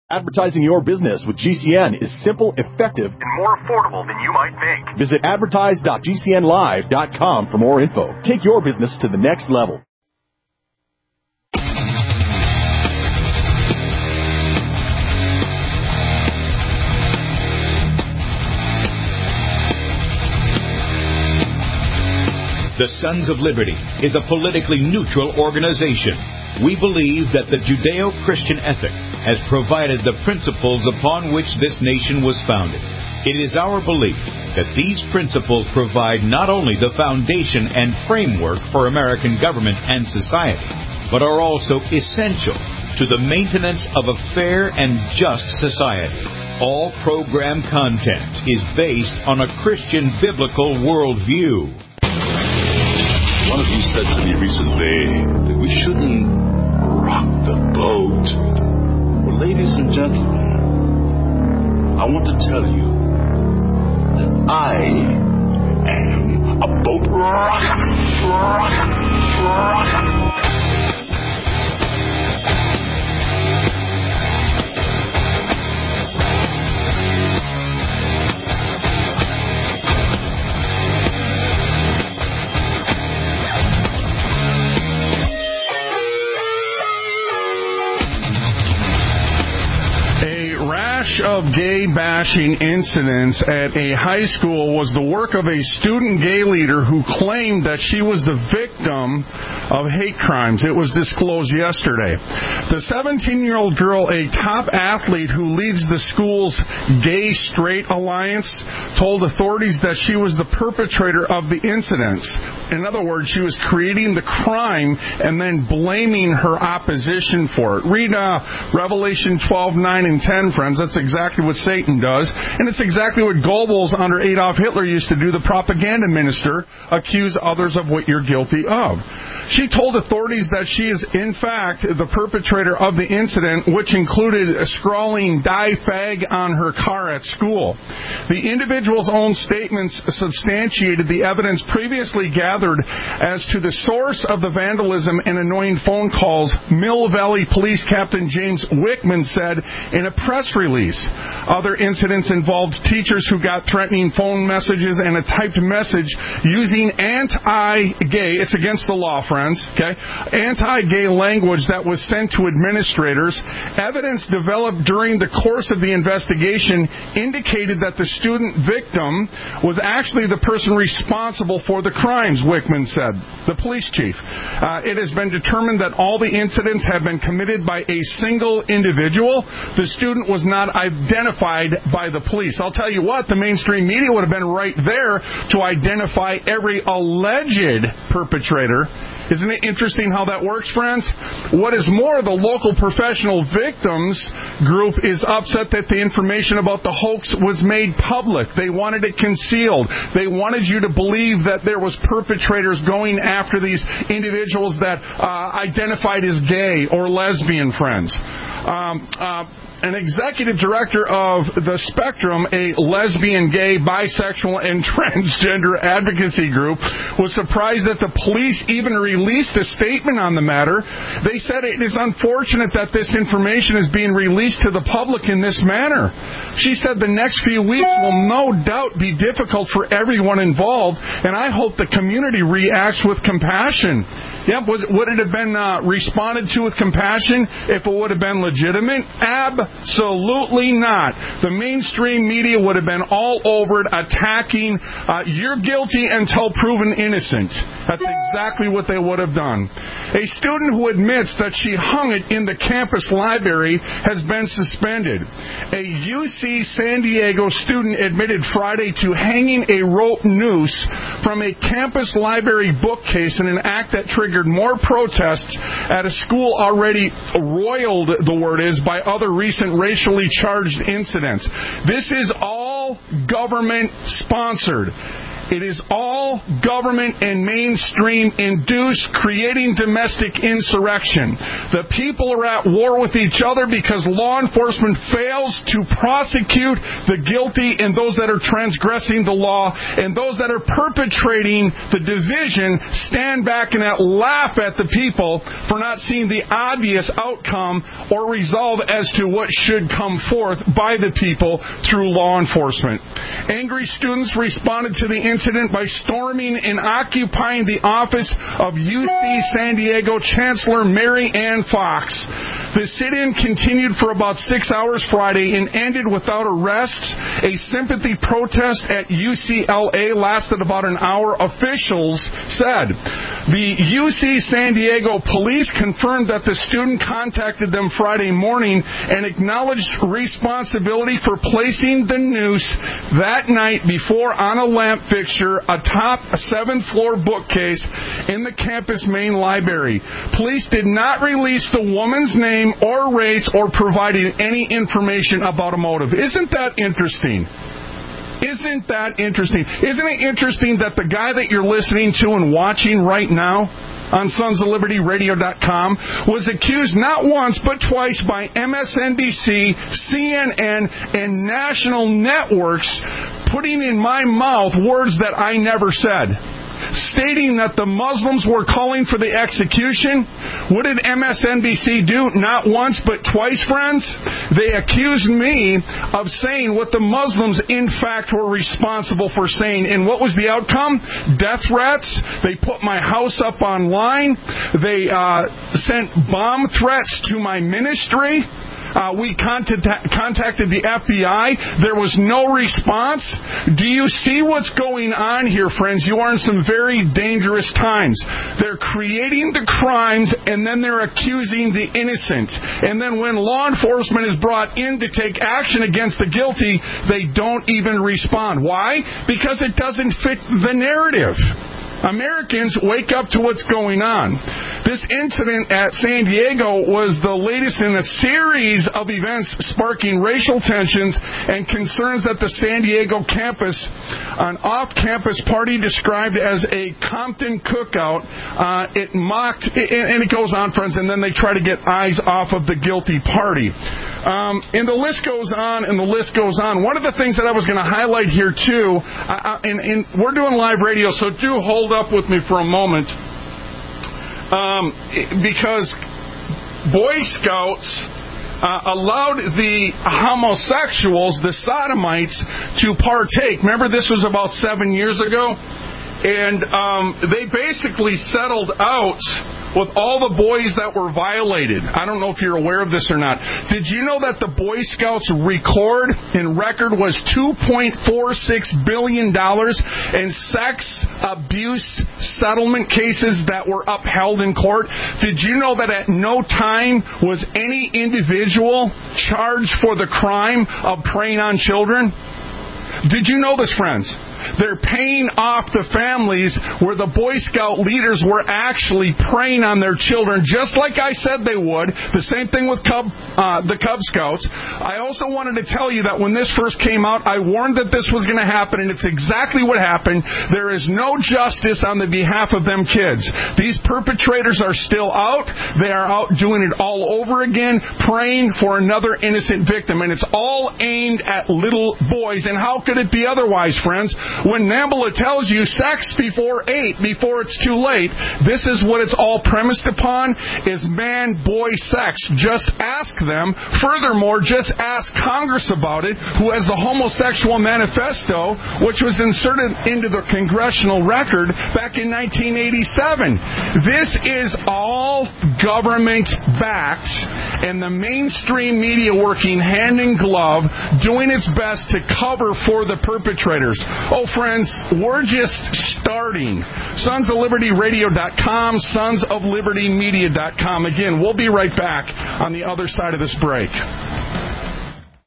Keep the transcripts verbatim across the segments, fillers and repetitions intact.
Advertising your business with G C N is simple, effective, and more affordable than you might think. Visit advertise dot g c n live dot com for more info. Take your business to the next level. The Sons of Liberty is a politically neutral organization. We believe that the Judeo-Christian ethic has provided the principles upon which this nation was founded. It is our belief that these principles provide not only the foundation and framework for American government and society, but are also essential to the maintenance of a fair and just society. All program content is based on a Christian biblical worldview. One of you said to me recently that we shouldn't rock the boat. Well, ladies and gentlemen, I want to tell you that I am a boat rocker. rocker, rocker. Of gay bashing incidents at a high school was the work of a student gay leader who claimed that she was the victim of hate crimes. It was disclosed yesterday. The seventeen-year-old girl, a top athlete who leads the school's Gay Straight Alliance, told authorities that she was the perpetrator of the incidents. In other words, she was creating the crime and then blaming her opposition for it. Read uh, Revelation twelve, nine, and ten, friends. That's exactly what Satan does. And it's exactly what Goebbels under Adolf Hitler used to do, the propaganda minister, accuse others of what you're guilty of. She told authorities that she is, in fact, the perpetrator of the incident, which included scrawling "die fag" on her car at school. The individual's own statements substantiated the evidence previously gathered as to the source of the vandalism and annoying phone calls, Mill Valley Police Captain James Wickman said in a press release. Other incidents involved teachers who got threatening phone messages and a typed message using anti-gay, it's against the law, friends, okay, anti-gay language that was sent to administrators. Evidence developed during the course of the investigation indicated that the student victim was actually the person responsible for the crimes, Wickman said, the police chief. Uh, it has been determined that all the incidents have been committed by a single individual. The student was not identified by the police. I'll tell you what, the mainstream media would have been right there to identify every alleged perpetrator. Isn't it interesting how that works, friends? What is more, the local professional victims group is upset that the information about the hoax was made public. They wanted it concealed. They wanted you to believe that there was perpetrators going after these individuals that uh, identified as gay or lesbian, friends. Um, uh, An executive director of the Spectrum, a lesbian, gay, bisexual, and transgender advocacy group, was surprised that the police even released a statement on the matter. They said it is unfortunate that this information is being released to the public in this manner. She said the next few weeks will no doubt be difficult for everyone involved, and I hope the community reacts with compassion. Yep, was, would it have been uh, responded to with compassion if it would have been legitimate? Absolutely not. The mainstream media would have been all over it, attacking, uh, you're guilty until proven innocent. That's exactly what they would have done. A student who admits that she hung it in the campus library has been suspended. A U C San Diego student admitted Friday to hanging a rope noose from a campus library bookcase in an act that triggered more protests at a school already roiled, the word is, by other recent racially charged incidents. This is all government sponsored. It is all government and mainstream induced, creating domestic insurrection. The people are at war with each other because law enforcement fails to prosecute the guilty and those that are transgressing the law, and those that are perpetrating the division stand back and laugh at the people for not seeing the obvious outcome or resolve as to what should come forth by the people through law enforcement. Angry students responded to the incident by storming and occupying the office of U C San Diego Chancellor Mary Ann Fox. The sit-in continued for about six hours Friday and ended without arrests. A sympathy protest at U C L A lasted about an hour, officials said. The U C San Diego police confirmed that the student contacted them Friday morning and acknowledged responsibility for placing the noose that night before on a lamp fixture atop a seventh floor bookcase in the campus main library. Police did not release the woman's name or race or provided any information about a motive. Isn't that interesting? Isn't that interesting? Isn't it interesting that the guy that you're listening to and watching right now on sons of liberty radio dot com was accused not once but twice by M S N B C, C N N, and national networks putting in my mouth words that I never said, stating that the Muslims were calling for the execution. What did M S N B C do? Not once, but twice, friends. They accused me of saying what the Muslims, in fact, were responsible for saying. And what was the outcome? Death threats. They put my house up online. They uh, sent bomb threats to my ministry. Uh, we contact, contacted the F B I. There was no response. Do you see what's going on here, friends? You are in some very dangerous times. They're creating the crimes, and then they're accusing the innocent. And then when law enforcement is brought in to take action against the guilty, they don't even respond. Why? Because it doesn't fit the narrative. Americans, wake up to what's going on. This incident at San Diego was the latest in a series of events sparking racial tensions and concerns at the San Diego campus. An off-campus party described as a Compton cookout. Uh, it mocked, and it goes on, friends, and then they try to get eyes off of the guilty party. Um, and the list goes on, and the list goes on. One of the things that I was going to highlight here, too, uh, and, and we're doing live radio, so do hold up with me for a moment, um, because Boy Scouts uh, allowed the homosexuals, the sodomites, to partake. Remember, this was about seven years ago? And um, they basically settled out with all the boys that were violated. I don't know if you're aware of this or not. Did you know that the Boy Scouts record and record was two point four six billion dollars in sex abuse settlement cases that were upheld in court? Did you know that at no time was any individual charged for the crime of preying on children? Did you know this, friends? They're paying off the families where the Boy Scout leaders were actually preying on their children, just like I said they would. The same thing with Cub, uh, the Cub Scouts. I also wanted to tell you that when this first came out, I warned that this was going to happen, and it's exactly what happened. There is no justice on the behalf of them kids. These perpetrators are still out. They are out doing it all over again, praying for another innocent victim, and it's all aimed at little boys. And how could it be otherwise, friends? When NAMBLA tells you sex before eight, before it's too late, this is what it's all premised upon, is man-boy sex. Just ask them. Furthermore, just ask Congress about it, who has the Homosexual Manifesto, which was inserted into the congressional record back in nineteen eighty-seven. This is all government-backed, and the mainstream media working hand in glove, doing its best to cover for the perpetrators. Oh, friends, we're just starting. sons of liberty radio dot com, sons of liberty media dot com. Again, we'll be right back on the other side of this break.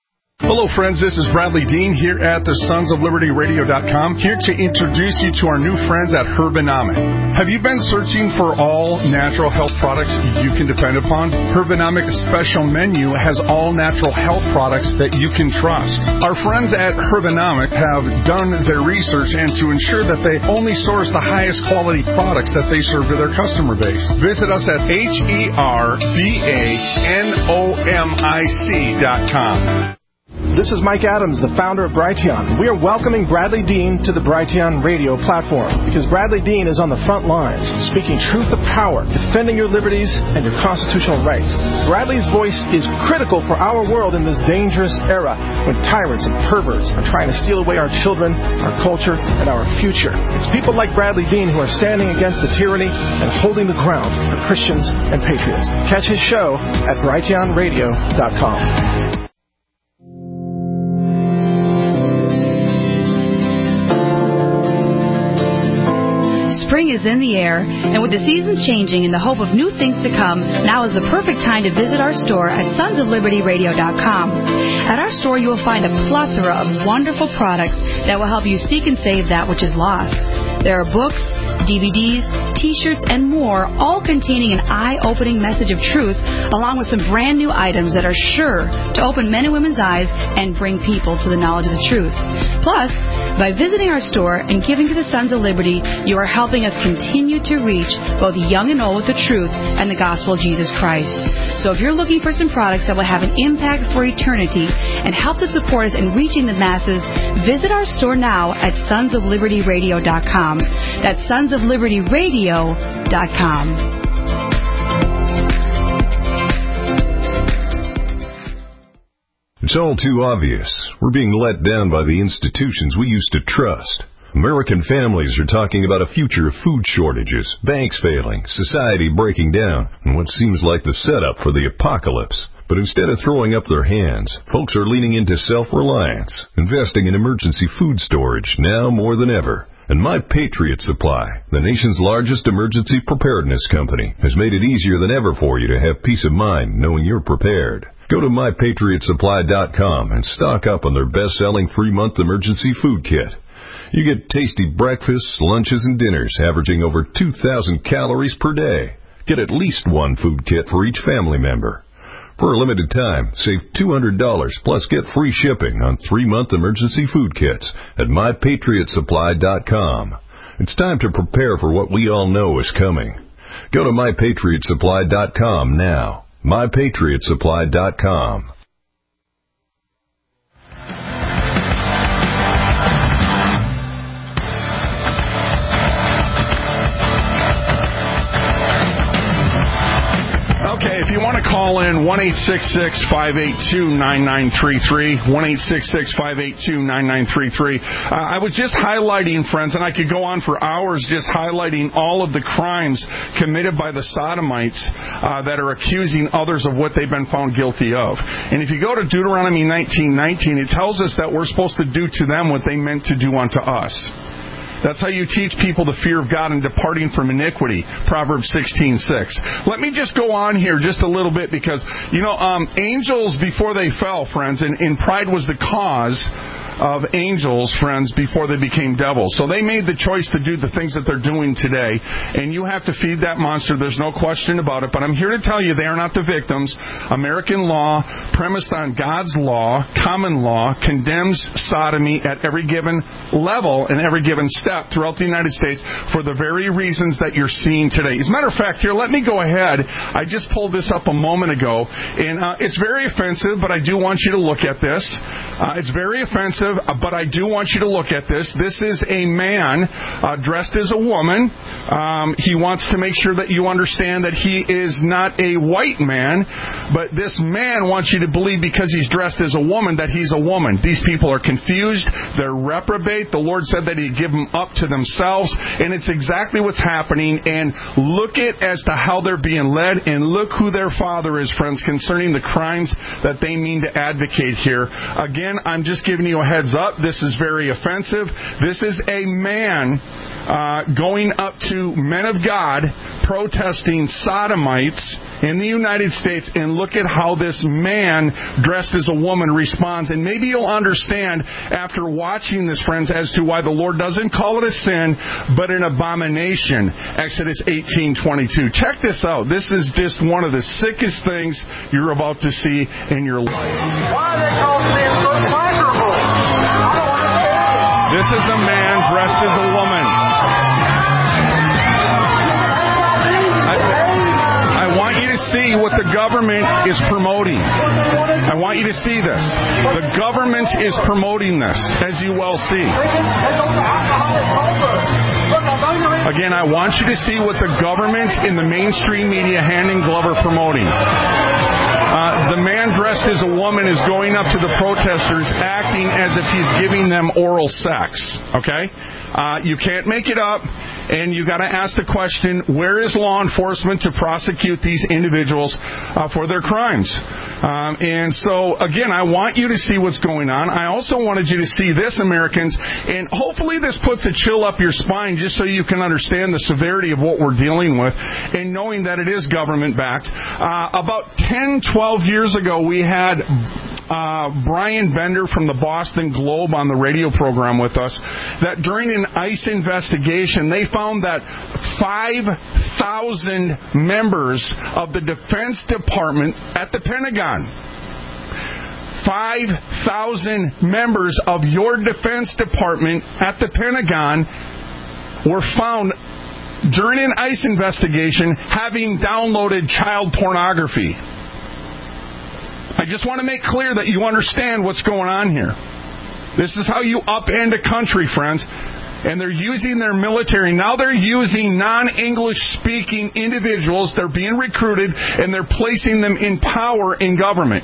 Hello, friends. This is Bradley Dean here at the Sons of Liberty Radio dot com, here to introduce you to our new friends at Herbanomic. Have you been searching for all natural health products you can depend upon? Herbanomic's special menu has all natural health products that you can trust. Our friends at Herbanomic have done their research and to ensure that they only source the highest quality products that they serve to their customer base. Visit us at H E R B A N O M I C dot com. This is Mike Adams, the founder of Brighteon. We are welcoming Bradley Dean to the Brighteon radio platform because Bradley Dean is on the front lines, speaking truth to power, defending your liberties and your constitutional rights. Bradley's voice is critical for our world in this dangerous era when tyrants and perverts are trying to steal away our children, our culture, and our future. It's people like Bradley Dean who are standing against the tyranny and holding the ground for Christians and patriots. Catch his show at Brighteon Radio dot com. Spring is in the air, and with the seasons changing and the hope of new things to come, now is the perfect time to visit our store at Sons of Liberty Radio dot com. At our store, you will find a plethora of wonderful products that will help you seek and save that which is lost. There are books, D V Ds, T-shirts, and more, all containing an eye-opening message of truth, along with some brand new items that are sure to open men and women's eyes and bring people to the knowledge of the truth. Plus, by visiting our store and giving to the Sons of Liberty, you are helping us continue to reach both young and old with the truth and the gospel of Jesus Christ. So if you're looking for some products that will have an impact for eternity and help to support us in reaching the masses, visit our store now at Sons of Liberty Radio dot com. That's Sons of Liberty Radio dot com. It's all too obvious. We're being let down by the institutions we used to trust. American families are talking about a future of food shortages, banks failing, society breaking down, and what seems like the setup for the apocalypse. But instead of throwing up their hands, folks are leaning into self-reliance, investing in emergency food storage now more than ever. And My Patriot Supply, the nation's largest emergency preparedness company, has made it easier than ever for you to have peace of mind knowing you're prepared. Go to My Patriot Supply dot com and stock up on their best-selling three-month emergency food kit. You get tasty breakfasts, lunches, and dinners averaging over two thousand calories per day. Get at least one food kit for each family member. For a limited time, save two hundred dollars plus get free shipping on three-month emergency food kits at My Patriot Supply dot com. It's time to prepare for what we all know is coming. Go to My Patriot Supply dot com now. My Patriot Supply dot com. Okay, if you want to call in, one eight six six, five eight two, nine nine three three, one eight six six, five eight two, nine nine three three. Uh, I was just highlighting, friends, and I could go on for hours just highlighting all of the crimes committed by the Sodomites uh, that are accusing others of what they've been found guilty of. And if you go to Deuteronomy nineteen nineteen, it tells us that we're supposed to do to them what they meant to do unto us. That's how you teach people the fear of God and departing from iniquity, Proverbs sixteen six. Let me just go on here just a little bit because, you know, um, angels before they fell, friends, and, and pride was the cause of angels, friends, before they became devils. So they made the choice to do the things that they're doing today, and you have to feed that monster. There's no question about it. But I'm here to tell you they are not the victims. American law, premised on God's law, common law, condemns sodomy at every given level and every given step throughout the United States for the very reasons that you're seeing today. As a matter of fact, here, let me go ahead. I just pulled this up a moment ago, and uh, it's very offensive, but I do want you to look at this. Uh, it's very offensive, but I do want you to look at this. This is a man uh, dressed as a woman. Um, he wants to make sure that you understand that he is not a white man, but this man wants you to believe because he's dressed as a woman that he's a woman. These people are confused. They're reprobate. The Lord said that He'd give them up to themselves, and it's exactly what's happening. And look at as to how they're being led, and look who their father is, friends, concerning the crimes that they mean to advocate here. Again, I'm just giving you a heads up. This is very offensive. This is a man uh, going up to men of God, protesting sodomites in the United States and look at how this man dressed as a woman responds. And maybe you'll understand after watching this, friends, as to why the Lord doesn't call it a sin, but an abomination. Exodus eighteen twenty-two. Check this out. This is just one of the sickest things you're about to see in your life. Why are they called men so pleasurable? This is a man dressed as a woman. I, I want you to see what the government is promoting. I want you to see this. The government is promoting this, as you well see. Again, I want you to see what the government in the mainstream media, hand in glove, are promoting. Uh, the man dressed as a woman is going up to the protesters acting as if he's giving them oral sex. Okay? Uh, you can't make it up, and you got to ask the question, where is law enforcement to prosecute these individuals uh, for their crimes? Um, and so, again, I want you to see what's going on. I also wanted you to see this, Americans, and hopefully this puts a chill up your spine just so you can understand the severity of what we're dealing with and knowing that it is government-backed. Uh, about ten, twelve years ago, we had uh, Brian Bender from the Boston Globe on the radio program with us, that during an ICE investigation, they found that five thousand members of the Defense Department at the Pentagon, five thousand members of your Defense Department at the Pentagon were found during an ICE investigation having downloaded child pornography. I just want to make clear that you understand what's going on here. This is how you upend a country, friends. And they're using their military. Now they're using non-English speaking individuals. They're being recruited, and they're placing them in power in government.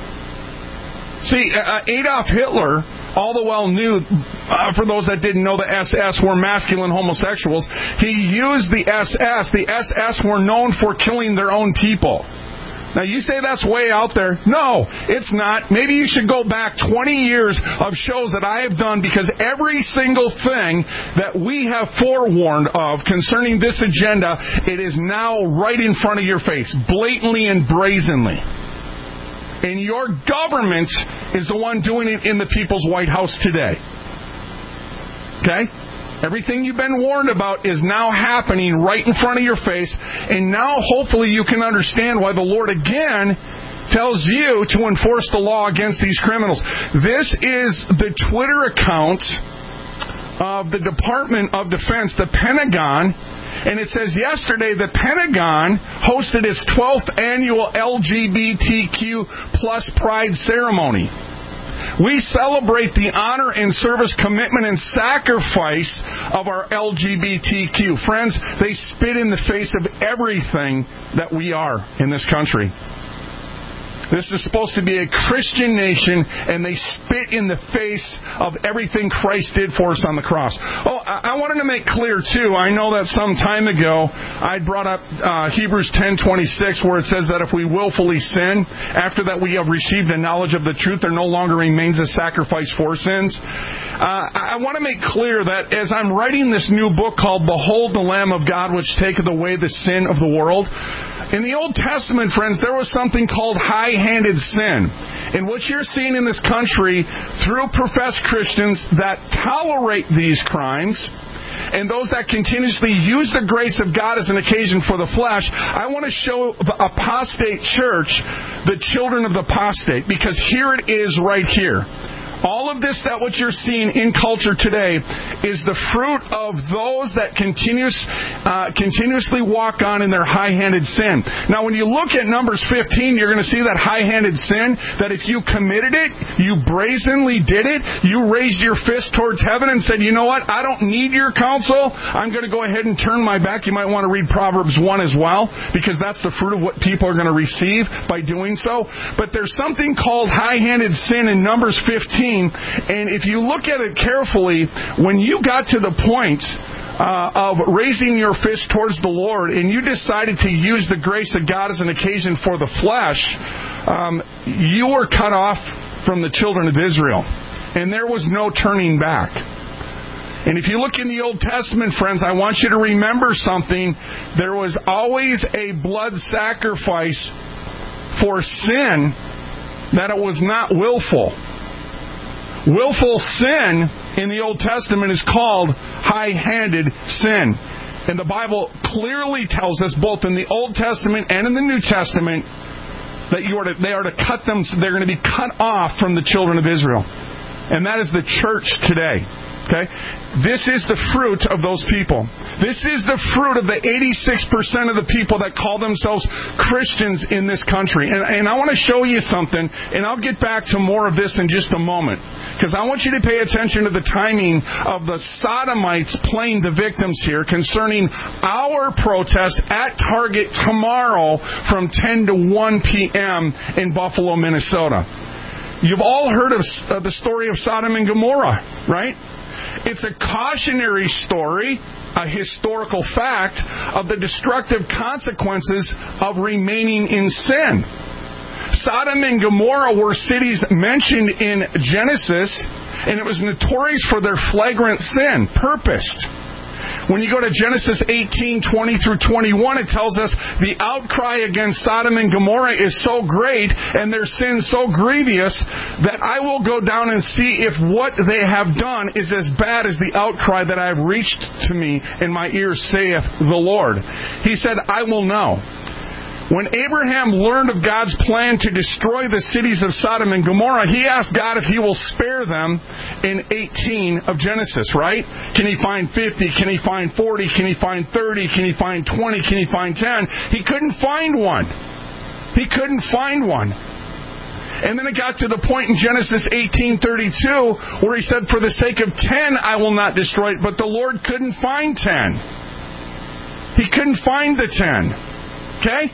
See, uh, Adolf Hitler, all the well knew, uh, for those that didn't know, the S S were masculine homosexuals. He used the S S. The S S were known for killing their own people. Now, you say that's way out there. No, it's not. Maybe you should go back twenty years of shows that I have done, because every single thing that we have forewarned of concerning this agenda, it is now right in front of your face, blatantly and brazenly. And your government is the one doing it in the People's White House today. Okay? Everything you've been warned about is now happening right in front of your face, and now hopefully you can understand why the Lord again tells you to enforce the law against these criminals. This is the Twitter account of the Department of Defense, the Pentagon, and it says yesterday the Pentagon hosted its twelfth annual L G B T Q plus Pride ceremony. We celebrate the honor and service, commitment, and sacrifice of our L G B T Q. Friends, they spit in the face of everything that we are in this country. This is supposed to be a Christian nation, and they spit in the face of everything Christ did for us on the cross. Oh, I wanted to make clear, too, I know that some time ago I brought up uh, Hebrews ten twenty-six, where it says that if we willfully sin, after that we have received a knowledge of the truth, there no longer remains a sacrifice for sins. Uh, I want to make clear that as I'm writing this new book called Behold the Lamb of God, which taketh away the sin of the world, in the Old Testament, friends, there was something called high-handed sin. And what you're seeing in this country through professed Christians that tolerate these crimes, and those that continuously use the grace of God as an occasion for the flesh, I want to show the apostate church the children of the apostate, because here it is right here. All of this, that what you're seeing in culture today, is the fruit of those that continuous, uh, continuously walk on in their high-handed sin. Now, when you look at Numbers fifteen, you're going to see that high-handed sin, that if you committed it, you brazenly did it, you raised your fist towards heaven and said, you know what, I don't need your counsel, I'm going to go ahead and turn my back. You might want to read Proverbs one as well, because that's the fruit of what people are going to receive by doing so. But there's something called high-handed sin in Numbers fifteen. And if you look at it carefully, when you got to the point uh, of raising your fist towards the Lord and you decided to use the grace of God as an occasion for the flesh, um, you were cut off from the children of Israel. And there was no turning back. And if you look in the Old Testament, friends, I want you to remember something. There was always a blood sacrifice for sin, that it was not willful. Willful sin in the Old Testament is called high-handed sin. And the Bible clearly tells us, both in the Old Testament and in the New Testament, that you are to, they are to cut them, they're going to be cut off from the children of Israel. And that is the church today. Okay? This is the fruit of those people. This is the fruit of the eighty-six percent of the people that call themselves Christians in this country. And, and I want to show you something, and I'll get back to more of this in just a moment. Because I want you to pay attention to the timing of the Sodomites playing the victims here concerning our protest at Target tomorrow from ten to one p.m. in Buffalo, Minnesota. You've all heard of uh, the story of Sodom and Gomorrah, right? It's a cautionary story, a historical fact, of the destructive consequences of remaining in sin. Sodom and Gomorrah were cities mentioned in Genesis, and it was notorious for their flagrant sin, purposed. When you go to Genesis eighteen, twenty through twenty-one, it tells us the outcry against Sodom and Gomorrah is so great and their sin so grievous that I will go down and see if what they have done is as bad as the outcry that I have reached to me in my ears, saith the Lord. He said, I will know. When Abraham learned of God's plan to destroy the cities of Sodom and Gomorrah, he asked God if he will spare them in eighteen of Genesis, right? Can he find fifty? Can he find forty? Can he find thirty? Can he find twenty? Can he find ten? He couldn't find one. He couldn't find one. And then it got to the point in Genesis eighteen thirty-two where he said, for the sake of ten, I will not destroy it. But the Lord couldn't find ten. He couldn't find the ten. Okay?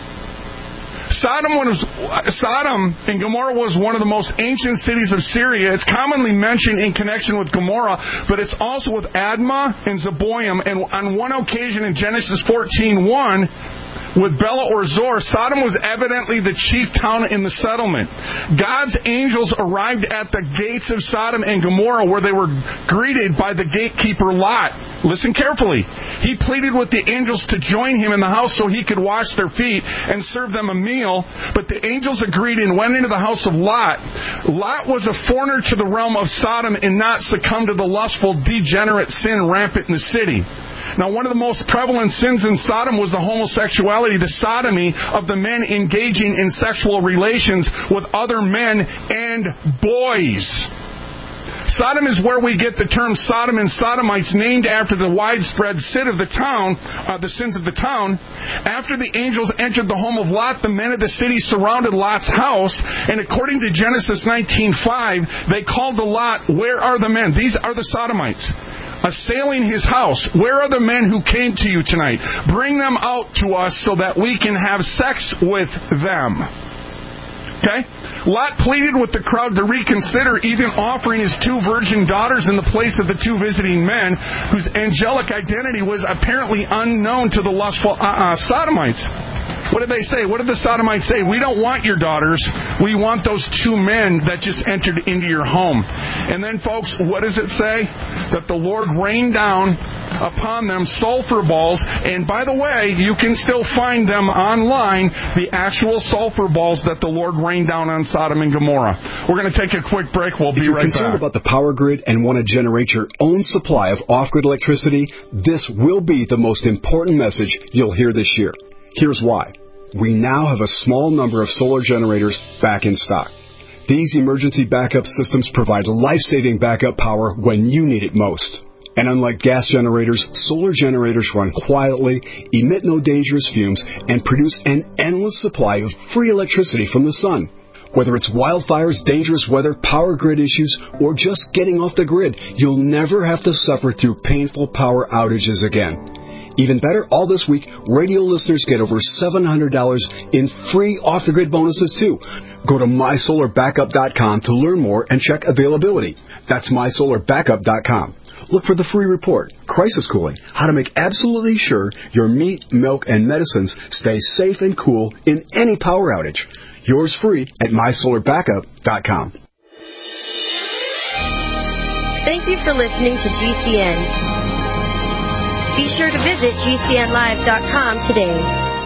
Sodom was, Sodom and Gomorrah was one of the most ancient cities of Syria. It's commonly mentioned in connection with Gomorrah, but it's also with Admah and Zeboim. And on one occasion in Genesis fourteen one, with Bela or Zor, Sodom was evidently the chief town in the settlement. God's angels arrived at the gates of Sodom and Gomorrah, where they were greeted by the gatekeeper Lot. Listen carefully. He pleaded with the angels to join him in the house so he could wash their feet and serve them a meal. But the angels agreed and went into the house of Lot. Lot was a foreigner to the realm of Sodom and not succumbed to the lustful, degenerate sin rampant in the city. Now, one of the most prevalent sins in Sodom was the homosexuality, the sodomy of the men engaging in sexual relations with other men and boys. Sodom is where we get the term Sodom and Sodomites, named after the widespread sin of the town, uh, the sins of the town. After the angels entered the home of Lot, the men of the city surrounded Lot's house, and according to Genesis nineteen five, they called to Lot, where are the men? These are the Sodomites. Assailing his house. Where are the men who came to you tonight? Bring them out to us so that we can have sex with them. Okay? Lot pleaded with the crowd to reconsider, even offering his two virgin daughters in the place of the two visiting men, whose angelic identity was apparently unknown to the lustful uh, uh, Sodomites. What did they say? What did the Sodomites say? We don't want your daughters. We want those two men that just entered into your home. And then, folks, what does it say? That the Lord rained down upon them sulfur balls. And by the way, you can still find them online, the actual sulfur balls that the Lord rained down on Sodom and Gomorrah. We're going to take a quick break. We'll be right back. If you're concerned about the power grid and want to generate your own supply of off-grid electricity, this will be the most important message you'll hear this year. Here's why. We now have a small number of solar generators back in stock. These emergency backup systems provide life-saving backup power when you need it most. And unlike gas generators, solar generators run quietly, emit no dangerous fumes, and produce an endless supply of free electricity from the sun. Whether it's wildfires, dangerous weather, power grid issues, or just getting off the grid, you'll never have to suffer through painful power outages again. Even better, all this week, radio listeners get over seven hundred dollars in free off-the-grid bonuses, too. Go to my solar backup dot com to learn more and check availability. That's my solar backup dot com. Look for the free report, Crisis Cooling, how to make absolutely sure your meat, milk, and medicines stay safe and cool in any power outage. Yours free at my solar backup dot com. Thank you for listening to G C N. Be sure to visit G C N live dot com today.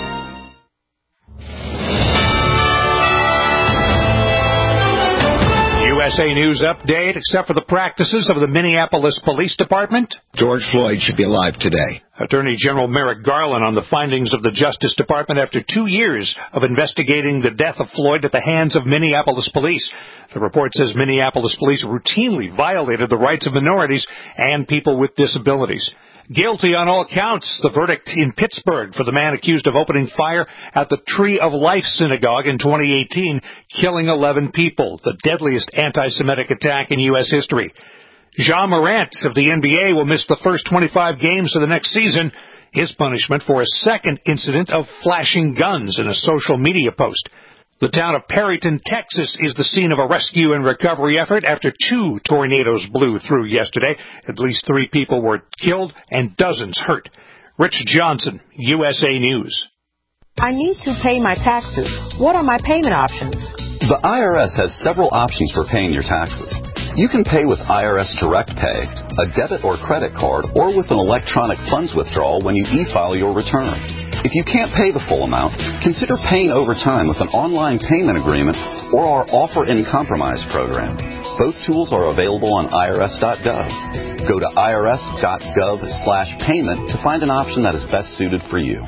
U S A News update, except for the practices of the Minneapolis Police Department. George Floyd should be alive today. Attorney General Merrick Garland on the findings of the Justice Department after two years of investigating the death of Floyd at the hands of Minneapolis police. The report says Minneapolis police routinely violated the rights of minorities and people with disabilities. Guilty on all counts, the verdict in Pittsburgh for the man accused of opening fire at the Tree of Life Synagogue in twenty eighteen, killing eleven people, the deadliest anti-Semitic attack in U S history. Ja Morant of the N B A will miss the first twenty-five games of the next season. His punishment for a second incident of flashing guns in a social media post. The town of Perryton, Texas, is the scene of a rescue and recovery effort after two tornadoes blew through yesterday. At least three people were killed and dozens hurt. Rich Johnson, U S A News. I need to pay my taxes. What are my payment options? The I R S has several options for paying your taxes. You can pay with I R S Direct Pay, a debit or credit card, or with an electronic funds withdrawal when you e-file your return. If you can't pay the full amount, consider paying over time with an online payment agreement or our Offer in Compromise program. Both tools are available on I R S dot gov. Go to I R S dot gov slash payment to find an option that is best suited for you.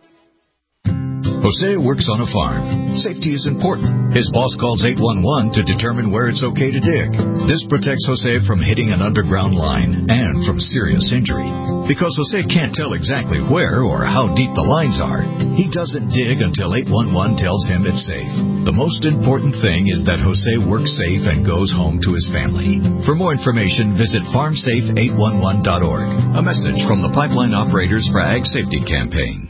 Jose works on a farm. Safety is important. His boss calls eight one one to determine where it's okay to dig. This protects Jose from hitting an underground line and from serious injury. Because Jose can't tell exactly where or how deep the lines are, he doesn't dig until eight one one tells him it's safe. The most important thing is that Jose works safe and goes home to his family. For more information, visit farm safe eight one one dot org. A message from the Pipeline Operators for Ag Safety Campaign.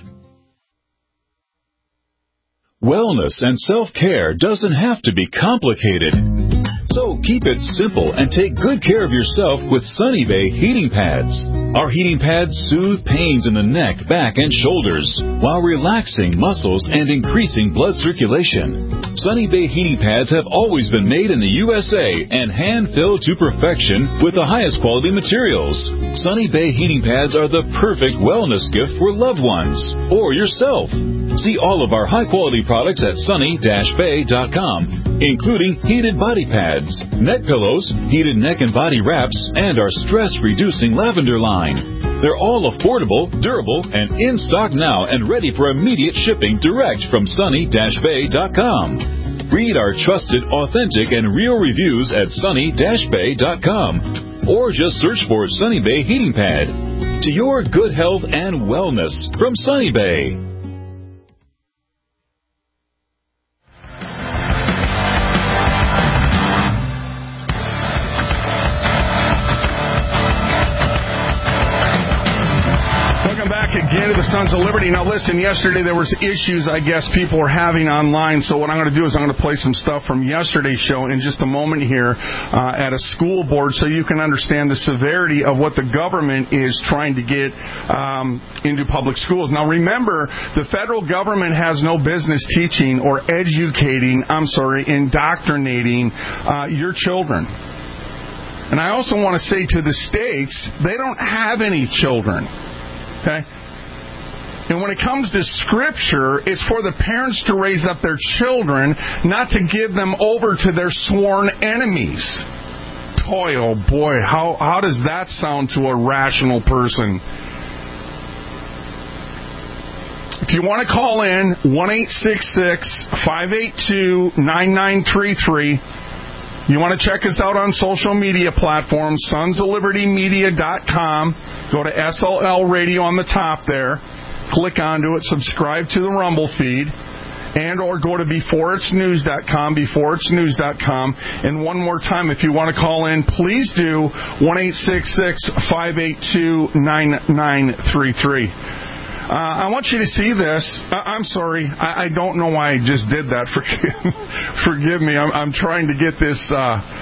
Wellness and self-care doesn't have to be complicated. So keep it simple and take good care of yourself with Sunny Bay heating pads. Our heating pads soothe pains in the neck, back, and shoulders while relaxing muscles and increasing blood circulation. Sunny Bay heating pads have always been made in the U S A and hand-filled to perfection with the highest quality materials. Sunny Bay heating pads are the perfect wellness gift for loved ones or yourself. See all of our high-quality products at sunny dash bay dot com, including heated body pads, neck pillows, heated neck and body wraps, and our stress-reducing lavender line. They're all affordable, durable, and in stock now and ready for immediate shipping direct from sunny dash bay dot com. Read our trusted, authentic, and real reviews at sunny dash bay dot com or just search for Sunny Bay Heating Pad. To your good health and wellness from Sunny Bay. Again to the Sons of Liberty. Now listen, yesterday there was issues I guess people were having online, so what I'm going to do is I'm going to play some stuff from yesterday's show in just a moment here uh, at a school board so you can understand the severity of what the government is trying to get um, into public schools. Now remember, the federal government has no business teaching or educating, I'm sorry, indoctrinating uh, your children. And I also want to say to the states, they don't have any children. Okay? And when it comes to Scripture, it's for the parents to raise up their children, not to give them over to their sworn enemies. Boy, oh boy, how, how does that sound to a rational person? If you want to call in, one eight six six, five eight two, nine nine three three. You want to check us out on social media platforms, sons of liberty media dot com. Go to S L L Radio on the top there. Click onto it, subscribe to the Rumble feed, and or go to before it's news dot com, before it's news dot com. And one more time, if you want to call in, please do one eight six six, five eight two, nine nine three three. Uh, I want you to see this. I- I'm sorry. I-, I don't know why I just did that. Forgive, Forgive me. I'm-, I'm trying to get this uh,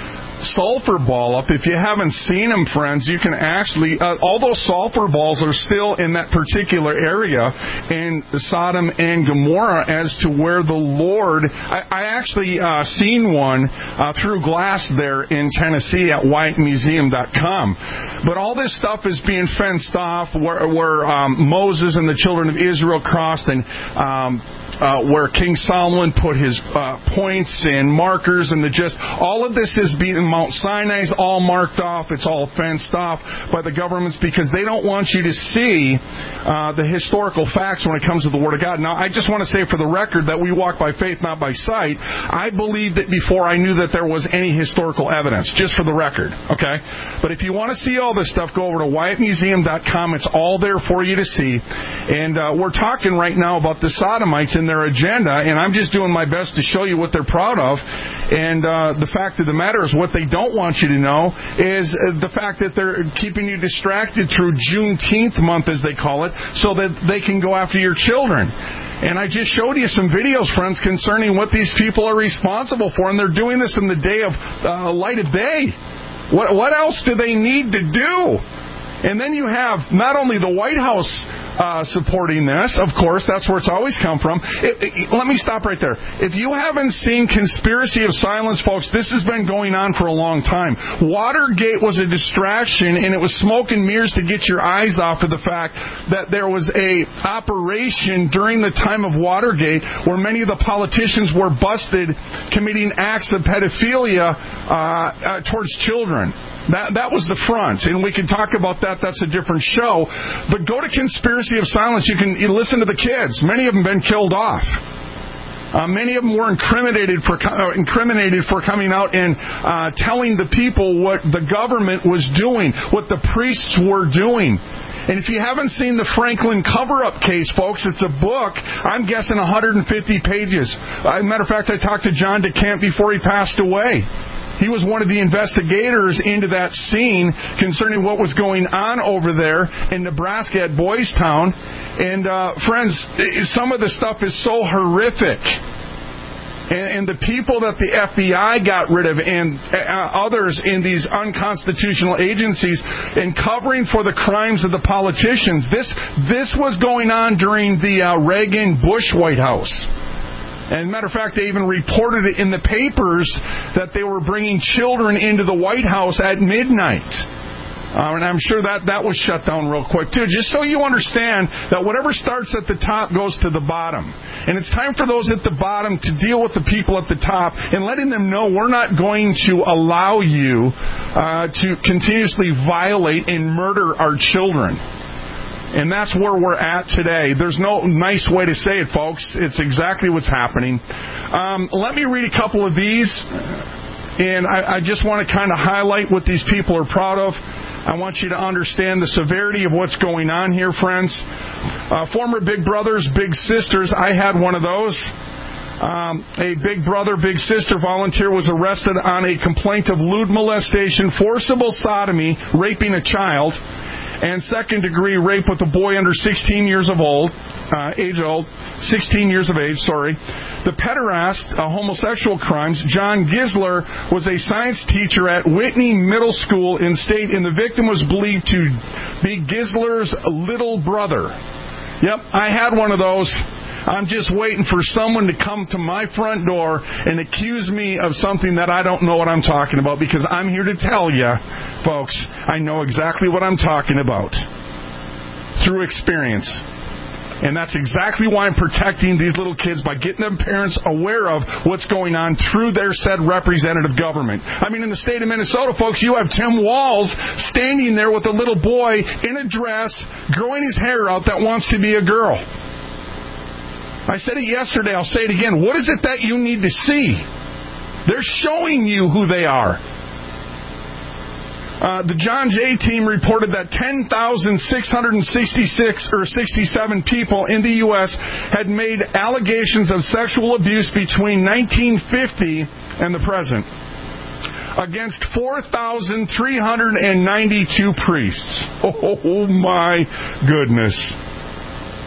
sulfur ball up. If you haven't seen them, friends, you can actually, uh, all those sulfur balls are still in that particular area in Sodom and Gomorrah as to where the Lord, I, I actually uh, seen one uh, through glass there in Tennessee at Wyatt Museum dot com. But all this stuff is being fenced off where, where um, Moses and the children of Israel crossed, and um, uh, where King Solomon put his uh, points and markers, and the just all of this is being, Mount Sinai's all marked off. It's all fenced off by the governments because they don't want you to see uh, the historical facts when it comes to the Word of God. Now, I just want to say for the record that we walk by faith, not by sight. I believed it before I knew that there was any historical evidence, just for the record, okay? But if you want to see all this stuff, go over to Wyatt Museum dot com. It's all there for you to see. And uh, we're talking right now about the Sodomites and their agenda, and I'm just doing my best to show you what they're proud of. And uh, the fact of the matter is what they don't want you to know is uh, the fact that they're keeping you distracted through Juneteenth month, as they call it, so that they can go after your children. And I just showed you some videos, friends, concerning what these people are responsible for, and they're doing this in the day of uh, light of day. What, what else do they need to do? And then you have not only the White House uh, supporting this, of course, that's where it's always come from. It, it, let me stop right there. If you haven't seen Conspiracy of Silence, folks, this has been going on for a long time. Watergate was a distraction, and it was smoke and mirrors to get your eyes off of the fact that there was a operation during the time of Watergate where many of the politicians were busted committing acts of pedophilia uh, uh, towards children. That that was the front, and we can talk about that. That's a different show. But go to Conspiracy of Silence. You can you listen to the kids. Many of them have been killed off. Uh, many of them were incriminated for uh, incriminated for coming out and uh, telling the people what the government was doing, what the priests were doing. And if you haven't seen the Franklin cover-up case, folks, it's a book. I'm guessing one hundred fifty pages. As a matter of fact, I talked to John DeCamp before he passed away. He was one of the investigators into that scene concerning what was going on over there in Nebraska at Boys Town. And, uh, friends, some of the stuff is so horrific. And, and the people that the F B I got rid of and uh, others in these unconstitutional agencies and covering for the crimes of the politicians, this, this was going on during the uh, Reagan-Bush White House. And as a matter of fact, they even reported it in the papers that they were bringing children into the White House at midnight. Uh, and I'm sure that that was shut down real quick, too. Just so you understand that whatever starts at the top goes to the bottom. And it's time for those at the bottom to deal with the people at the top and letting them know we're not going to allow you uh, to continuously violate and murder our children. And that's where we're at today. There's no nice way to say it, folks. It's exactly what's happening. Um, let me read a couple of these. And I, I just want to kind of highlight what these people are proud of. I want you to understand the severity of what's going on here, friends. Uh, former Big Brothers, Big Sisters. I had one of those. Um, a Big Brother, Big Sister volunteer was arrested on a complaint of lewd molestation, forcible sodomy, raping a child, and second-degree rape with a boy under sixteen years of old, uh, age old, sixteen years of age, sorry. The pederast, uh, homosexual crimes, John Gisler was a science teacher at Whitney Middle School in state, and the victim was believed to be Gisler's little brother. Yep, I had one of those. I'm just waiting for someone to come to my front door and accuse me of something that I don't know what I'm talking about, because I'm here to tell you, folks, I know exactly what I'm talking about through experience. And that's exactly why I'm protecting these little kids by getting them parents aware of what's going on through their said representative government. I mean, in the state of Minnesota, folks, you have Tim Walz standing there with a little boy in a dress, growing his hair out that wants to be a girl. I said it yesterday, I'll say it again. What is it that you need to see? They're showing you who they are. Uh, the John Jay team reported that ten thousand six hundred sixty-six or sixty-seven people in the U S had made allegations of sexual abuse between nineteen fifty and the present, against four thousand three hundred ninety-two priests. Oh, my goodness.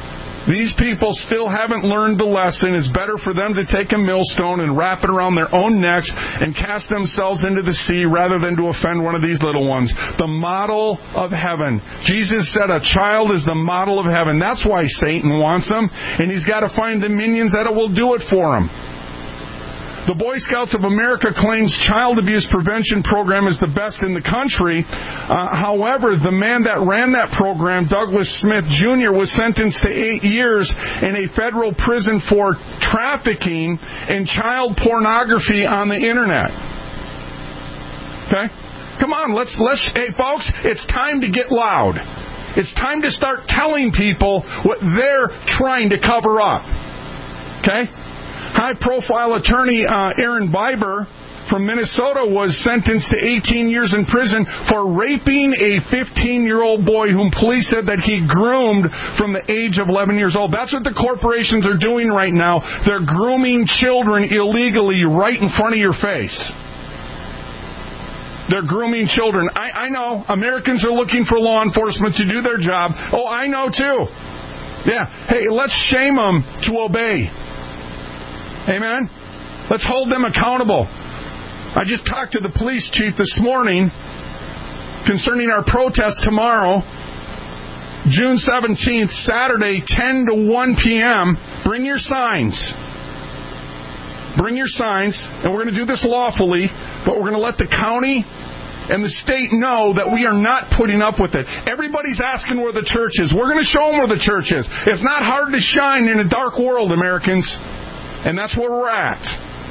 These people still haven't learned the lesson. It's better for them to take a millstone and wrap it around their own necks and cast themselves into the sea rather than to offend one of these little ones. The model of heaven. Jesus said a child is the model of heaven. That's why Satan wants them, and he's got to find the minions that will do it for him. The Boy Scouts of America claims child abuse prevention program is the best in the country. Uh, however, the man that ran that program, Douglas Smith Junior, was sentenced to eight years in a federal prison for trafficking and child pornography on the internet. Okay? Come on, let's, let's, hey folks, it's time to get loud. It's time to start telling people what they're trying to cover up. Okay? High-profile attorney uh, Aaron Biber from Minnesota was sentenced to eighteen years in prison for raping a fifteen-year-old boy whom police said that he groomed from the age of eleven years old. That's what the corporations are doing right now. They're grooming children illegally right in front of your face. They're grooming children. I, I know. Americans are looking for law enforcement to do their job. Oh, I know too. Yeah. Hey, let's shame them to obey. Amen? Let's hold them accountable. I just talked to the police chief this morning concerning our protest tomorrow, June seventeenth, Saturday, ten to one p.m. Bring your signs. Bring your signs, and we're going to do this lawfully, but we're going to let the county and the state know that we are not putting up with it. Everybody's asking where the church is. We're going to show them where the church is. It's not hard to shine in a dark world, Americans. And that's where we're at.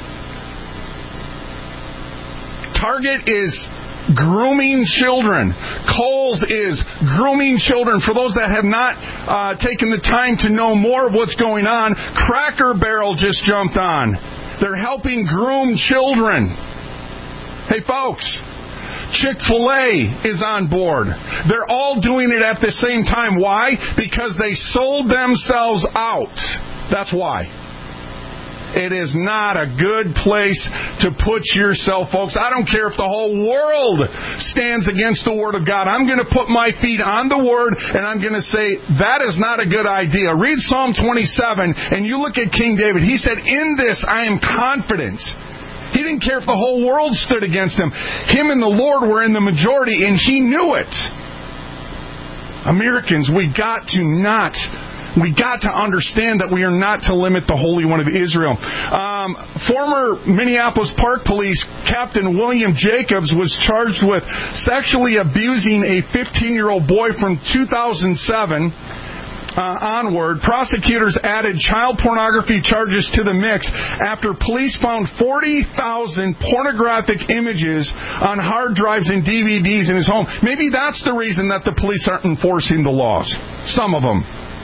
Target is grooming children. Kohl's is grooming children. For those that have not uh, taken the time to know more of what's going on, Cracker Barrel just jumped on. They're helping groom children. Hey, folks, Chick-fil-A is on board. They're all doing it at the same time. Why? Because they sold themselves out. That's why. It is not a good place to put yourself, folks. I don't care if the whole world stands against the Word of God. I'm going to put my feet on the Word, and I'm going to say, that is not a good idea. Read Psalm twenty-seven, and you look at King David. He said, in this I am confident. He didn't care if the whole world stood against him. Him and the Lord were in the majority, and he knew it. Americans, we got to not... We got to understand that we are not to limit the Holy One of Israel. Um, former Minneapolis Park Police Captain William Jacobs was charged with sexually abusing a fifteen-year-old boy from two thousand seven uh, onward. Prosecutors added child pornography charges to the mix after police found forty thousand pornographic images on hard drives and D V Ds in his home. Maybe that's the reason that the police aren't enforcing the laws. Some of them.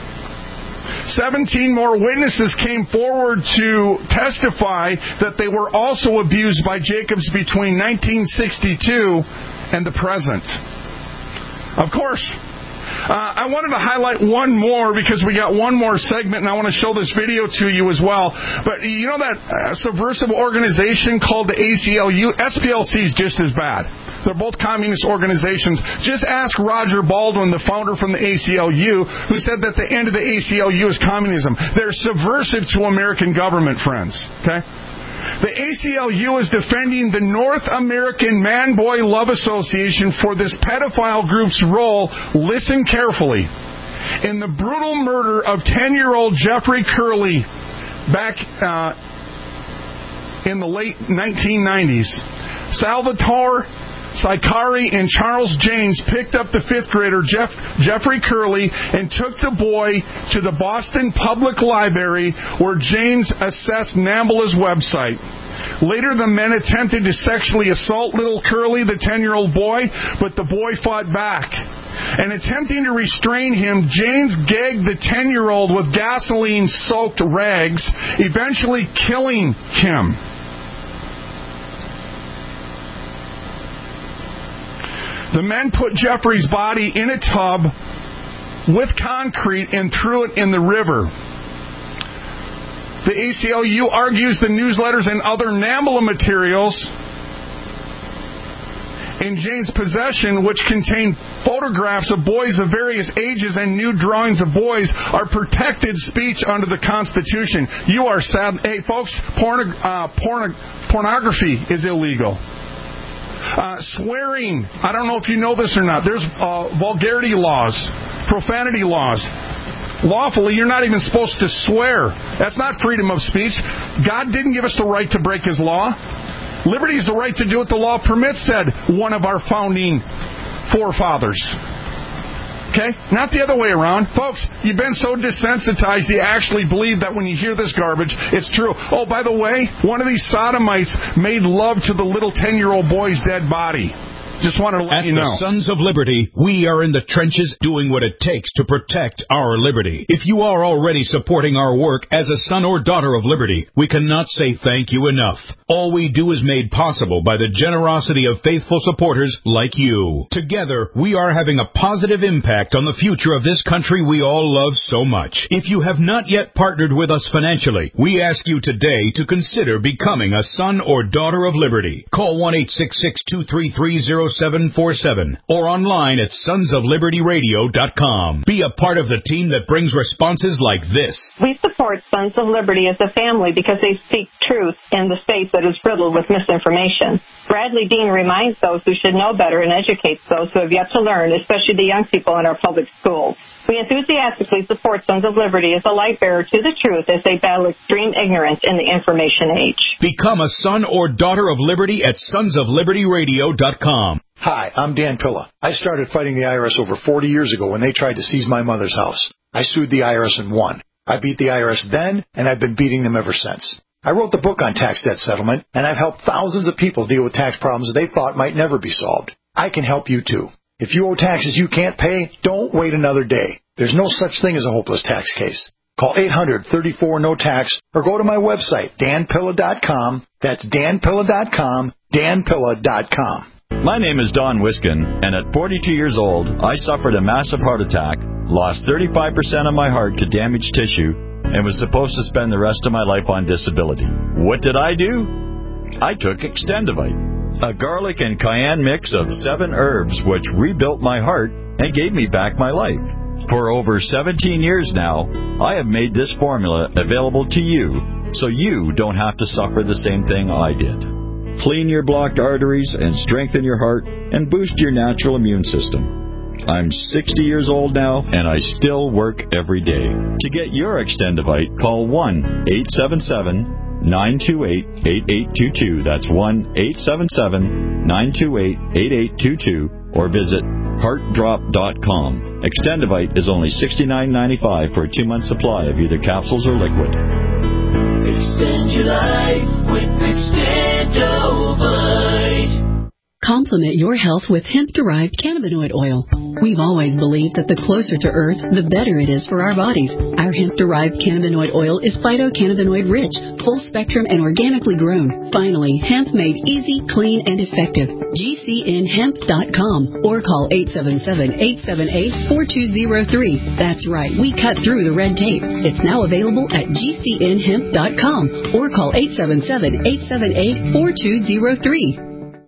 seventeen more witnesses came forward to testify that they were also abused by Jacobs between nineteen sixty-two and the present. Of course, uh, I wanted to highlight one more because we got one more segment, and I want to show this video to you as well. But you know that uh, subversive organization called the A C L U? S P L C is just as bad. They're both communist organizations. Just ask Roger Baldwin, the founder from the A C L U, who said that the end of the A C L U is communism. They're subversive to American government, friends. Okay? The A C L U is defending the North American Man-Boy Love Association for this pedophile group's role, listen carefully, in the brutal murder of ten-year-old Jeffrey Curley back uh, in the late nineteen nineties. Salvatore Sicari and Charles James picked up the fifth grader Jeff, Jeffrey Curley and took the boy to the Boston Public Library where James assessed NAMBLA's website. Later, the men attempted to sexually assault little Curley, the ten-year-old boy, but the boy fought back. And attempting to restrain him, James gagged the ten-year-old with gasoline-soaked rags, eventually killing him. The men put Jeffrey's body in a tub with concrete and threw it in the river. The A C L U argues the newsletters and other NAMBLA materials in Jane's possession, which contain photographs of boys of various ages and nude drawings of boys, are protected speech under the Constitution. You are sad. Hey, folks, porno, uh, porno, pornography is illegal. Uh, swearing, I don't know if you know this or not, there's uh, vulgarity laws, profanity laws. Lawfully, you're not even supposed to swear. That's not freedom of speech. God didn't give us the right to break His law. Liberty is the right to do what the law permits, said one of our founding forefathers. Okay? Not the other way around. Folks, you've been so desensitized you actually believe that when you hear this garbage, it's true. Oh, by the way, one of these sodomites made love to the little ten-year-old boy's dead body. Just wanted to let At you know. the Sons of Liberty, we are in the trenches doing what it takes to protect our liberty. If you are already supporting our work as a son or daughter of liberty, we cannot say thank you enough. All we do is made possible by the generosity of faithful supporters like you. Together, we are having a positive impact on the future of this country we all love so much. If you have not yet partnered with us financially, we ask you today to consider becoming a son or daughter of liberty. Call one eight six six, two three three, zero seven four seven or online at sons of liberty radio dot com. Be a part of the team that brings responses like this. We support Sons of Liberty as a family because they speak truth in the space that is riddled with misinformation. Bradley Dean reminds those who should know better and educates those who have yet to learn, especially the young people in our public schools. We enthusiastically support Sons of Liberty as a light bearer to the truth as they battle extreme ignorance in the information age. Become a son or daughter of liberty at sons of liberty radio dot com. Hi, I'm Dan Pilla. I started fighting the I R S over forty years ago when they tried to seize my mother's house. I sued the I R S and won. I beat the I R S then, and I've been beating them ever since. I wrote the book on tax debt settlement, and I've helped thousands of people deal with tax problems they thought might never be solved. I can help you too. If you owe taxes you can't pay, don't wait another day. There's no such thing as a hopeless tax case. Call eight hundred, thirty-four, no tax or go to my website, dan pilla dot com. That's dan pilla dot com, dan pilla dot com. My name is Don Wiskin, and at forty-two years old, I suffered a massive heart attack, lost thirty-five percent of my heart to damaged tissue, and was supposed to spend the rest of my life on disability. What did I do? I took Extendivite, a garlic and cayenne mix of seven herbs which rebuilt my heart and gave me back my life. For over seventeen years now, I have made this formula available to you, so you don't have to suffer the same thing I did. Clean your blocked arteries and strengthen your heart and boost your natural immune system. I'm sixty years old now, and I still work every day. To get your Extendivite, call one eight seven seven, nine two eight, eight eight two two. That's one eight seven seven, nine two eight, eight eight two two, or visit heart drop dot com. Extendivite is only sixty-nine ninety-five for a two-month supply of either capsules or liquid. Extend your life with Extendovite. Complement your health with hemp-derived cannabinoid oil. We've always believed that the closer to Earth, the better it is for our bodies. Our hemp-derived cannabinoid oil is phytocannabinoid-rich, full-spectrum, and organically grown. Finally, hemp made easy, clean, and effective. G C N hemp dot com or call eight seven seven, eight seven eight, four two zero three. That's right, we cut through the red tape. It's now available at G C N hemp dot com or call eight seven seven, eight seven eight, four two zero three.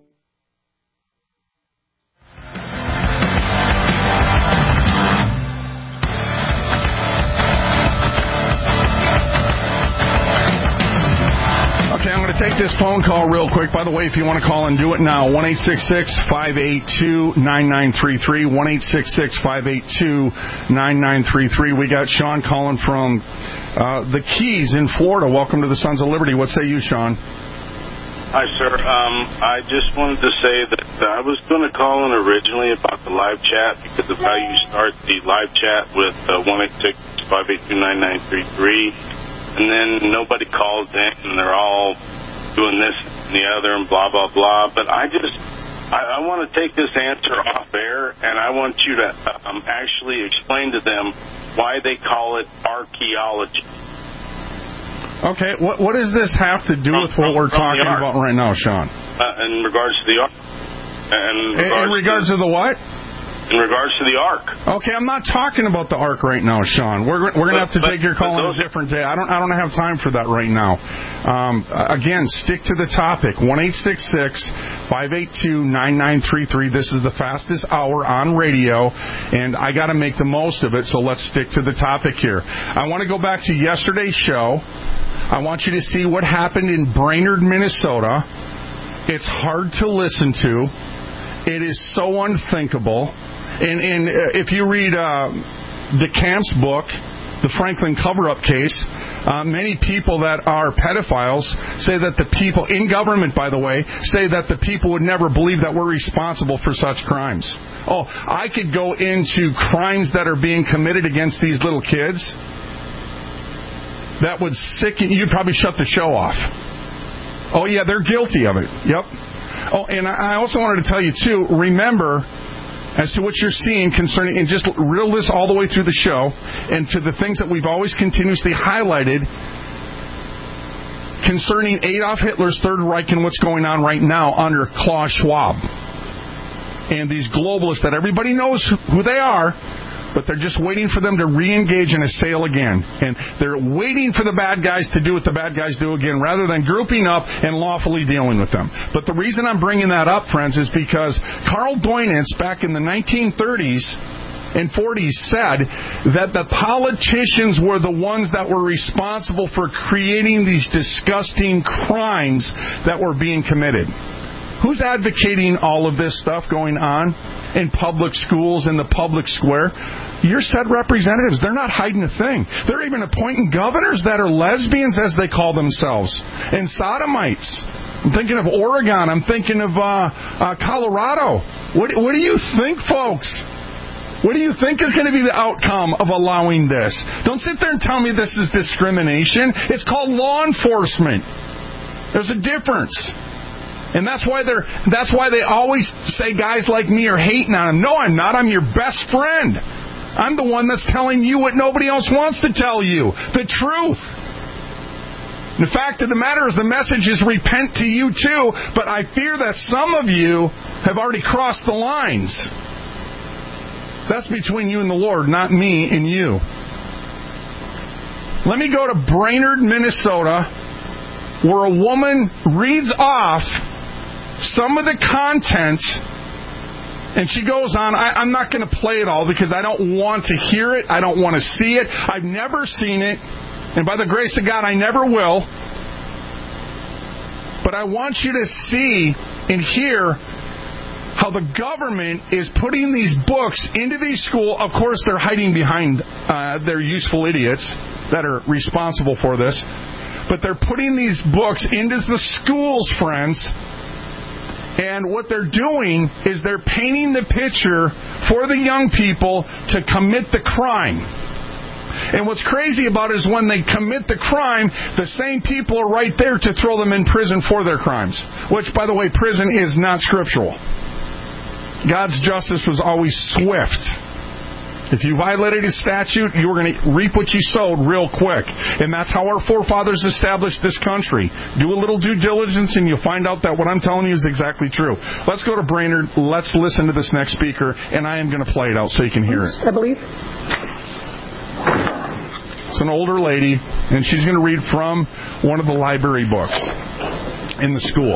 Take this phone call real quick. By the way, if you want to call and do it now, one eight six six, five eight two, nine nine three three, one eight six six, five eight two, nine nine three three. We got Sean calling from uh, the Keys in Florida. Welcome to the Sons of Liberty. What say you, Sean? Hi, sir. Um, I just wanted to say that I was going to call in originally about the live chat because of how you start the live chat with uh, one eight six, five eight two, nine nine three three, and then nobody calls in, and they're all doing this and the other and blah, blah, blah. But I just, I, I want to take this answer off air, and I want you to um, actually explain to them why they call it archaeology. Okay, what what does this have to do with what we're talking about right now, Sean? Uh, in regards to the art. And in, in regards to, to the what? in regards to the Ark. Okay, I'm not talking about the Ark right now, Sean. We're we're going to have to but, take your call on a different day. I don't I don't have time for that right now. Um, again, stick to the topic. one eight six six, five eight two, nine nine three three. This is the fastest hour on radio, and I got to make the most of it, so let's stick to the topic here. I want to go back to yesterday's show. I want you to see what happened in Brainerd, Minnesota. It's hard to listen to. It is so unthinkable. And, and if you read uh, DeCamp's book, The Franklin Cover-Up Case, uh, many people that are pedophiles say that the people, in government, by the way, say that the people would never believe that we're responsible for such crimes. Oh, I could go into crimes that are being committed against these little kids. That would sicken. You'd probably shut the show off. Oh, yeah, they're guilty of it. Yep. Oh, and I also wanted to tell you, too, remember, as to what you're seeing concerning, and just reel this all the way through the show, and to the things that we've always continuously highlighted concerning Adolf Hitler's Third Reich and what's going on right now under Klaus Schwab. And these globalists that everybody knows who they are, but they're just waiting for them to re-engage and assail again. And they're waiting for the bad guys to do what the bad guys do again, rather than grouping up and lawfully dealing with them. But the reason I'm bringing that up, friends, is because Karl Doinitz, back in the nineteen thirties and forties, said that the politicians were the ones that were responsible for creating these disgusting crimes that were being committed. Who's advocating all of this stuff going on in public schools, in the public square? Your said representatives. They're not hiding a thing. They're even appointing governors that are lesbians, as they call themselves, and sodomites. I'm thinking of Oregon. I'm thinking of uh, uh, Colorado. What, what do you think, folks? What do you think is going to be the outcome of allowing this? Don't sit there and tell me this is discrimination. It's called law enforcement. There's a difference. And that's why they're that's why they always say guys like me are hating on them. No, I'm not. I'm your best friend. I'm the one that's telling you what nobody else wants to tell you. The truth. And the fact of the matter is the message is repent to you too, but I fear that some of you have already crossed the lines. That's between you and the Lord, not me and you. Let me go to Brainerd, Minnesota, where a woman reads off some of the content, and she goes on. I, I'm not going to play it all because I don't want to hear it. I don't want to see it. I've never seen it. And by the grace of God, I never will. But I want you to see and hear how the government is putting these books into these schools. Of course, they're hiding behind uh, their useful idiots that are responsible for this. But they're putting these books into the schools, friends. And what they're doing is they're painting the picture for the young people to commit the crime. And what's crazy about it is when they commit the crime, the same people are right there to throw them in prison for their crimes. Which, by the way, prison is not scriptural. God's justice was always swift. If you violated His statute, you were going to reap what you sowed real quick. And that's how our forefathers established this country. Do a little due diligence and you'll find out that what I'm telling you is exactly true. Let's go to Brainerd. Let's listen to this next speaker, and I am going to play it out so you can hear it. I believe. It's an older lady, and she's going to read from one of the library books in the school.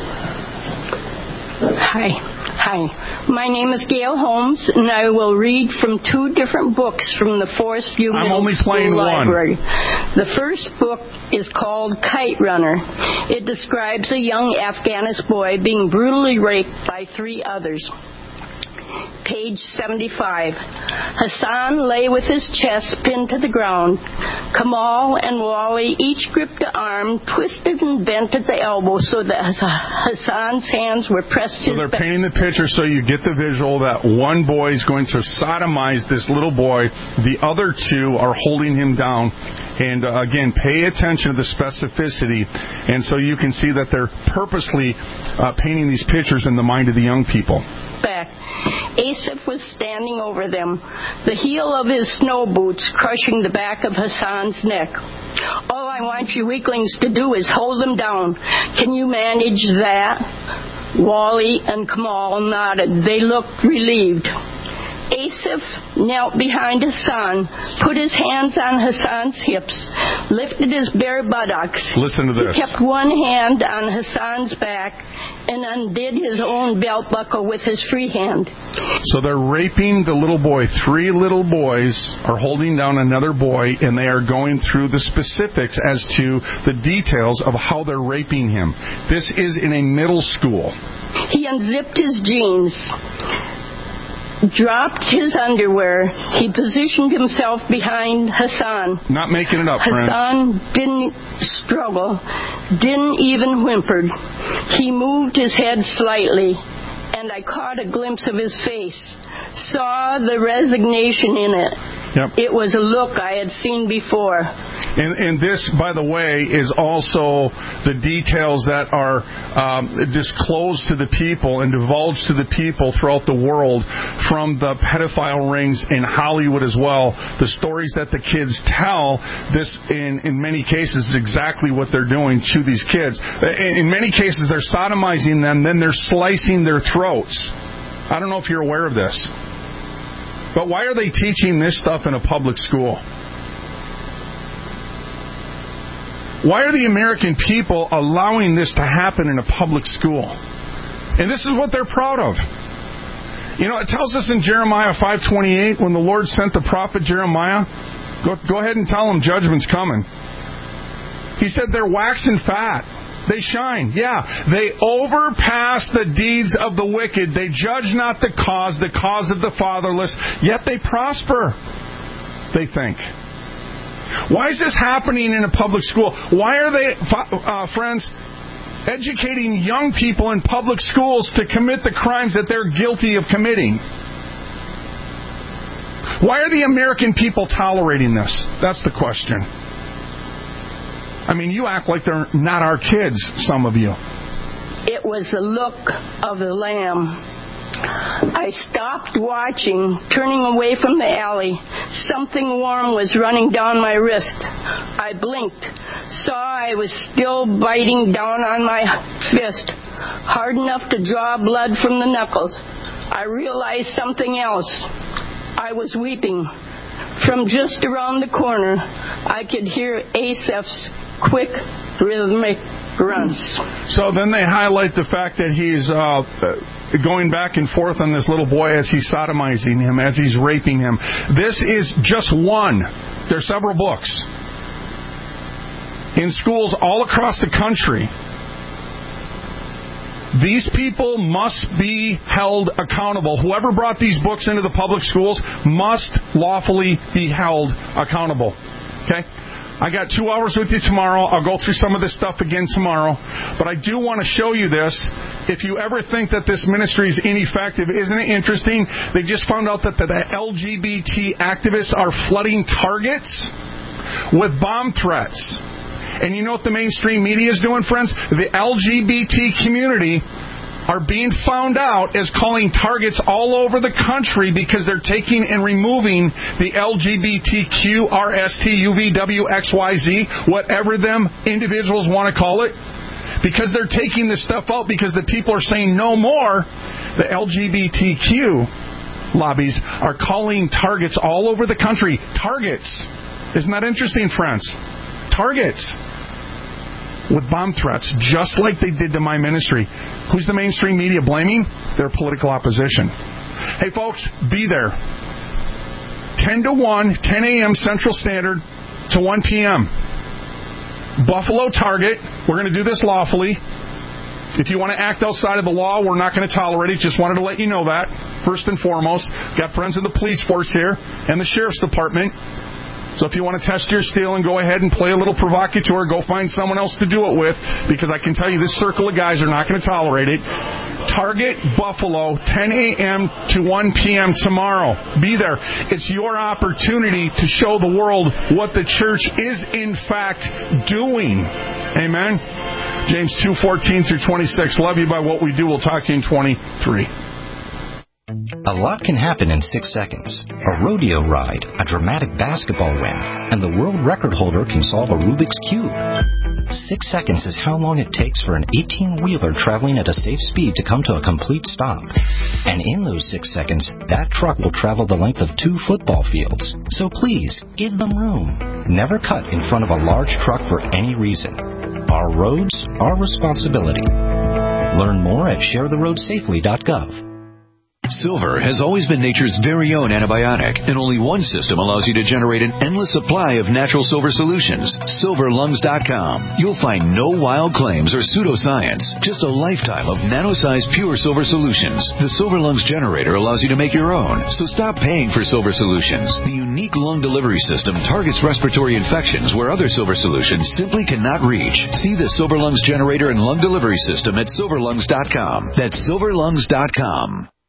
Hi. Hi, my name is Gail Holmes, and I will read from two different books from the Forest View I'm Middle only School playing Library. One. The first book is called Kite Runner. It describes a young Afghanis boy being brutally raped by three others. Page seventy-five. Hassan lay with his chest pinned to the ground. Kamal and Wally each gripped the arm, twisted and bent at the elbow so that Hassan's hands were pressed to his back. So they're painting the picture so you get the visual that one boy is going to sodomize this little boy. The other two are holding him down. And uh, again, pay attention to the specificity. And so you can see that they're purposely uh, painting these pictures in the mind of the young people. Back. Asif was standing over them, the heel of his snow boots crushing the back of Hassan's neck. All I want you weaklings to do is hold them down. Can you manage that? Wally and Kamal nodded. They looked relieved. Asaph knelt behind Hassan, put his hands on Hassan's hips, lifted his bare buttocks. Listen to this. He kept one hand on Hassan's back and undid his own belt buckle with his free hand. So they're raping the little boy. Three little boys are holding down another boy, and they are going through the specifics as to the details of how they're raping him. This is in a middle school. He unzipped his jeans, dropped his underwear. He positioned himself behind Hassan. Not making it up, friends. Hassan didn't struggle, didn't even whimper. He moved his head slightly, and I caught a glimpse of his face, saw the resignation in it. Yep. It was a look I had seen before. And, and this, by the way, is also the details that are um, disclosed to the people and divulged to the people throughout the world from the pedophile rings in Hollywood as well. The stories that the kids tell, this in, in many cases is exactly what they're doing to these kids. In, in many cases, they're sodomizing them, then they're slicing their throats. I don't know if you're aware of this. But why are they teaching this stuff in a public school? Why are the American people allowing this to happen in a public school? And this is what they're proud of. You know, it tells us in Jeremiah five twenty-eight, when the Lord sent the prophet Jeremiah, go, go ahead and tell them judgment's coming. He said they're waxing fat. They shine. Yeah, they overpass the deeds of the wicked. They judge not the cause, the cause of the fatherless, yet they prosper, they think. Why is this happening in a public school? Why are they, uh, friends, educating young people in public schools to commit the crimes that they're guilty of committing? Why are the American people tolerating this? That's the question. I mean, you act like they're not our kids, some of you. It was the look of the Lamb. I stopped watching, turning away from the alley. Something warm was running down my wrist. I blinked, saw I was still biting down on my fist, hard enough to draw blood from the knuckles. I realized something else. I was weeping. From just around the corner, I could hear Asaph's quick, rhythmic grunts. So then they highlight the fact that he's uh, going back and forth on this little boy as he's sodomizing him, as he's raping him. This is just one. There are several books in schools all across the country. These people must be held accountable. Whoever brought these books into the public schools must lawfully be held accountable. Okay? I got two hours with you tomorrow. I'll go through some of this stuff again tomorrow. But I do want to show you this. If you ever think that this ministry is ineffective, isn't it interesting? They just found out that the L G B T activists are flooding targets with bomb threats. And you know what the mainstream media is doing, friends? The L G B T community are being found out as calling targets all over the country because they're taking and removing the L G B T Q, R S T, U V W, X Y Z, whatever them individuals want to call it, because they're taking this stuff out because the people are saying no more. The L G B T Q lobbies are calling targets all over the country. Targets. Isn't that interesting, friends? Targets. With bomb threats, just like they did to my ministry. Who's the mainstream media blaming? Their political opposition. Hey, folks, be there. ten to one, ten a.m. Central Standard to one p.m. Buffalo Target. We're going to do this lawfully. If you want to act outside of the law, we're not going to tolerate it. Just wanted to let you know that, first and foremost. Got friends in the police force here and the sheriff's department. So if you want to test your steel and go ahead and play a little provocateur, go find someone else to do it with, because I can tell you this circle of guys are not going to tolerate it. Target Buffalo, ten a.m. to one p.m. tomorrow. Be there. It's your opportunity to show the world what the church is in fact doing. Amen? James two fourteen through twenty-six. Love you by what we do. We'll talk to you in twenty-three. A lot can happen in six seconds. A rodeo ride, a dramatic basketball win, and the world record holder can solve a Rubik's Cube. Six seconds is how long it takes for an eighteen-wheeler traveling at a safe speed to come to a complete stop. And in those six seconds, that truck will travel the length of two football fields. So please, give them room. Never cut in front of a large truck for any reason. Our roads, our responsibility. Learn more at share the road safely dot gov. Silver has always been nature's very own antibiotic, and only one system allows you to generate an endless supply of natural silver solutions. silver lungs dot com. You'll find no wild claims or pseudoscience, just a lifetime of nano-sized pure silver solutions. The Silver Lungs generator allows you to make your own, so stop paying for silver solutions. The unique lung delivery system targets respiratory infections where other silver solutions simply cannot reach. See the Silver Lungs generator and lung delivery system at silver lungs dot com. That's silver lungs dot com.